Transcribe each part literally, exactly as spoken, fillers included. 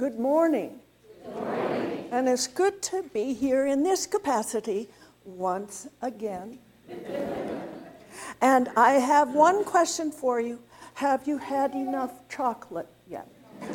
Good morning. Good morning. And it's good to be here in this capacity once again. And I have one question for you. Have you had enough chocolate yet?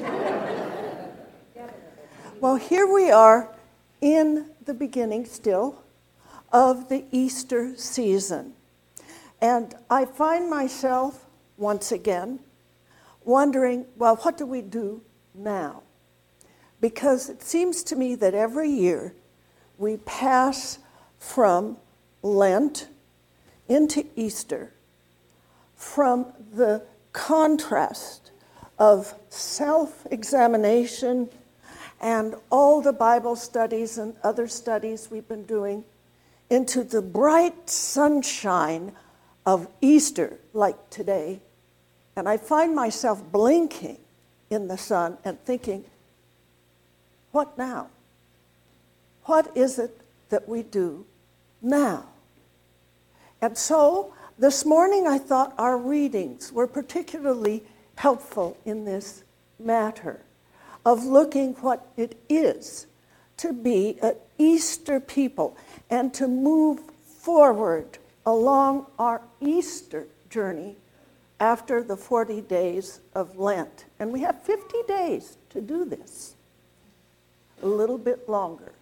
Well, here we are in the beginning still of the Easter season. And I find myself, once again, wondering, well, what do we do now? Because it seems to me that every year we pass from Lent into Easter, from the contrast of self-examination and all the Bible studies and other studies we've been doing, into the bright sunshine of Easter, like today. And I find myself blinking in the sun and thinking, what now? What is it that we do now? And so this morning I thought our readings were particularly helpful in this matter of looking what it is to be an Easter people and to move forward along our Easter journey after the forty days of Lent. And we have fifty days to do this. A little bit longer.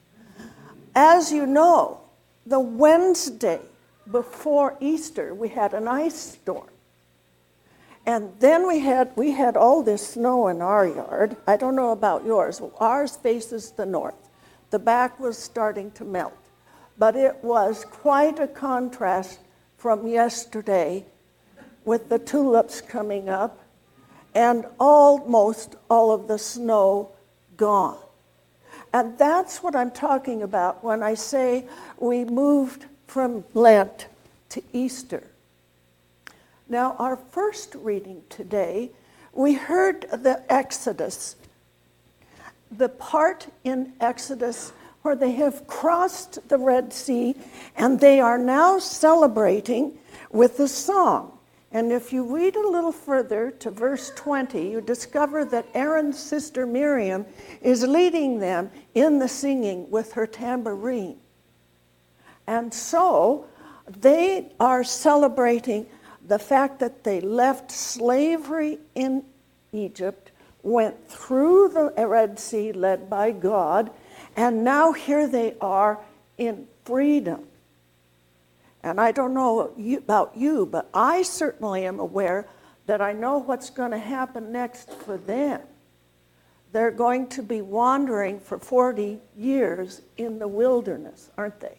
As you know, the Wednesday before Easter, we had an ice storm. And then we had we had all this snow in our yard. I don't know about yours. Well, ours faces the north. The back was starting to melt. But it was quite a contrast from yesterday with the tulips coming up and almost all of the snow gone. And that's what I'm talking about when I say we moved from Lent to Easter. Now, our first reading today, we heard the Exodus, the part in Exodus where they have crossed the Red Sea and they are now celebrating with a song. And if you read a little further to verse twenty, you discover that Aaron's sister Miriam is leading them in the singing with her tambourine. And so they are celebrating the fact that they left slavery in Egypt, went through the Red Sea led by God, and now here they are in freedom. And I don't know about you, but I certainly am aware that I know what's going to happen next for them. They're going to be wandering for forty years in the wilderness, aren't they?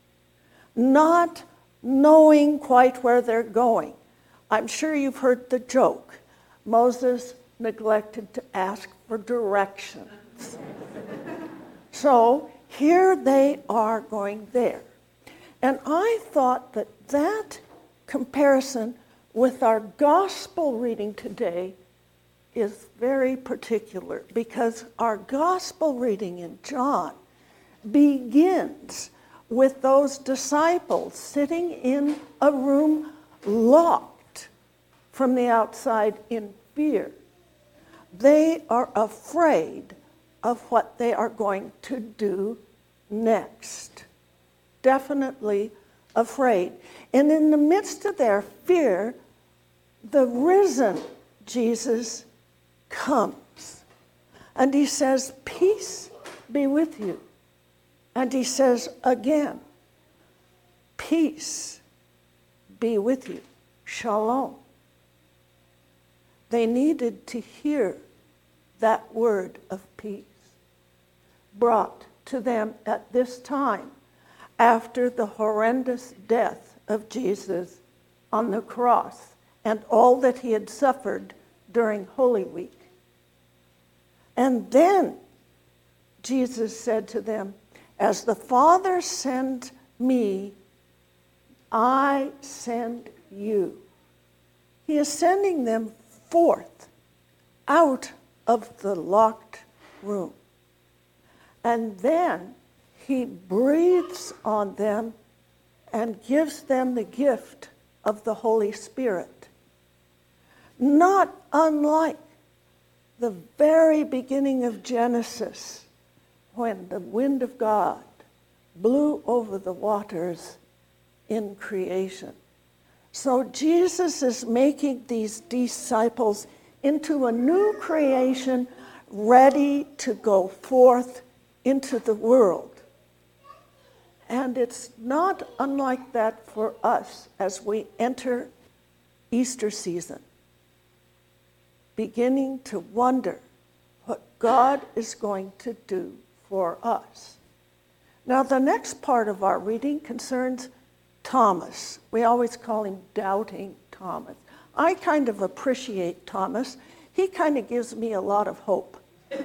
Not knowing quite where they're going. I'm sure you've heard the joke. Moses neglected to ask for directions. So here they are going there. And I thought that that comparison with our gospel reading today is very particular, because our gospel reading in John begins with those disciples sitting in a room locked from the outside in fear. They are afraid of what they are going to do next. Definitely afraid. And in the midst of their fear, the risen Jesus comes. And he says, peace be with you. And he says again, peace be with you. Shalom. They needed to hear that word of peace brought to them at this time after the horrendous death of Jesus on the cross and all that he had suffered during Holy Week. And then Jesus said to them, as the Father sent me, I send you. He is sending them forth out of the locked room. And then he breathes on them and gives them the gift of the Holy Spirit. Not unlike the very beginning of Genesis, when the wind of God blew over the waters in creation. So Jesus is making these disciples into a new creation, ready to go forth into the world. And it's not unlike that for us as we enter Easter season, beginning to wonder what God is going to do for us. Now, the next part of our reading concerns Thomas. We always call him Doubting Thomas. I kind of appreciate Thomas. He kind of gives me a lot of hope.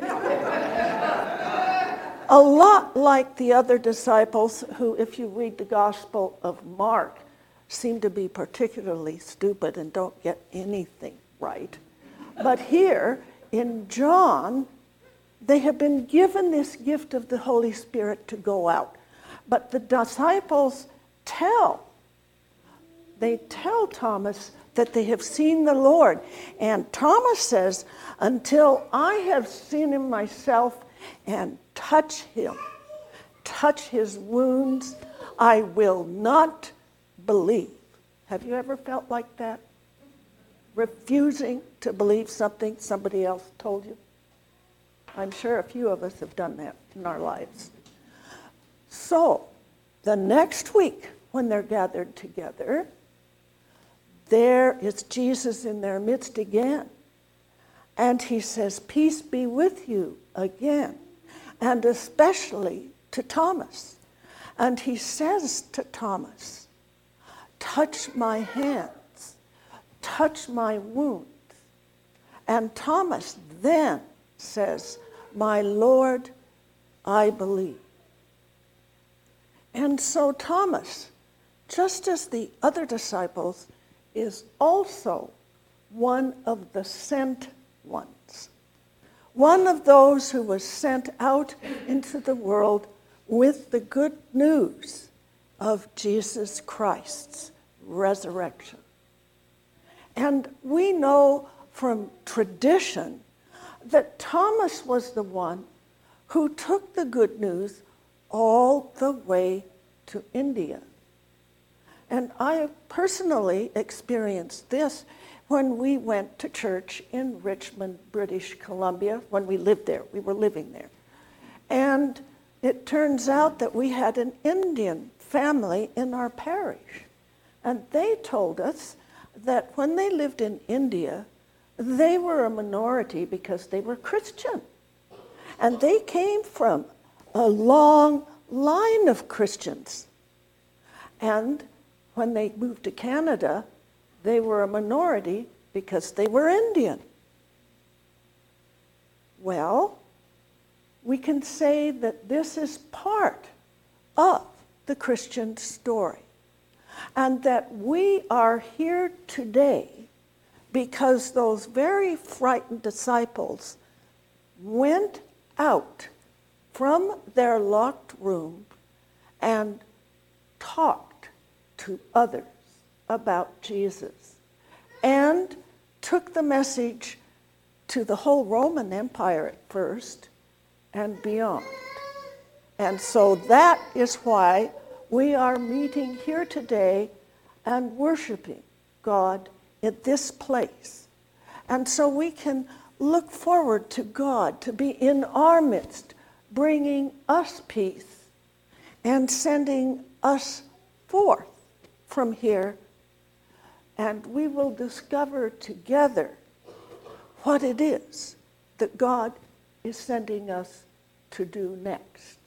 A lot like the other disciples who, if you read the Gospel of Mark, seem to be particularly stupid and don't get anything right. But here in John, they have been given this gift of the Holy Spirit to go out. But the disciples tell, they tell Thomas that they have seen the Lord. And Thomas says, until I have seen him myself and touch him, touch his wounds, I will not believe. Have you ever felt like that? Refusing to believe something somebody else told you? I'm sure a few of us have done that in our lives. So, the next week, when they're gathered together, there is Jesus in their midst again. And he says, peace be with you again, and especially to Thomas. And he says to Thomas, touch my hands, touch my wounds. And Thomas then says, my Lord, I believe. And so Thomas, just as the other disciples, is also one of the sent ones. One of those who was sent out into the world with the good news of Jesus Christ's resurrection. And we know from tradition that Thomas was the one who took the good news all the way to India. And I personally experienced this when we went to church in Richmond, British Columbia, when we lived there. We were living there. And it turns out that we had an Indian family in our parish. And they told us that when they lived in India, they were a minority because they were Christian. And they came from a long line of Christians. And when they moved to Canada, they were a minority because they were Indian. Well, we can say that this is part of the Christian story, and that we are here today because those very frightened disciples went out from their locked room and talked to others about Jesus and took the message to the whole Roman Empire at first and beyond. And so that is why we are meeting here today and worshiping God in this place. And so we can look forward to God to be in our midst, bringing us peace and sending us forth from here. And we will discover together what it is that God is sending us to do next.